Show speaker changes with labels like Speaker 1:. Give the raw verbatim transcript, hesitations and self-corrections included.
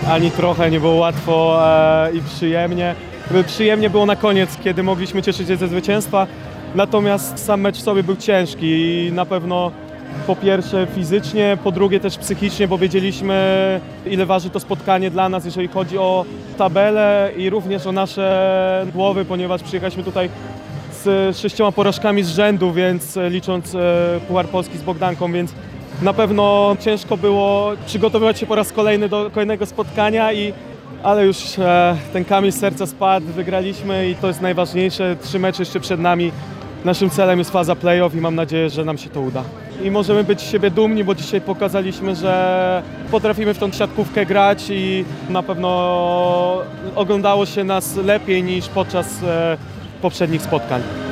Speaker 1: ani trochę nie było łatwo e, i przyjemnie. Przyjemnie było na koniec, kiedy mogliśmy cieszyć się ze zwycięstwa, natomiast sam mecz w sobie był ciężki i na pewno po pierwsze fizycznie, po drugie też psychicznie, bo wiedzieliśmy, ile waży to spotkanie dla nas, jeżeli chodzi o tabelę i również o nasze głowy, ponieważ przyjechaliśmy tutaj z sześcioma porażkami z rzędu, więc licząc Puchar Polski z Bogdanką, więc na pewno ciężko było przygotowywać się po raz kolejny do kolejnego spotkania, i, ale już e, ten kamień z serca spadł, wygraliśmy i to jest najważniejsze. Trzy mecze jeszcze przed nami. Naszym celem jest faza play-off i mam nadzieję, że nam się to uda. I możemy być z siebie dumni, bo dzisiaj pokazaliśmy, że potrafimy w tą siatkówkę grać i na pewno oglądało się nas lepiej niż podczas e, poprzednich spotkań.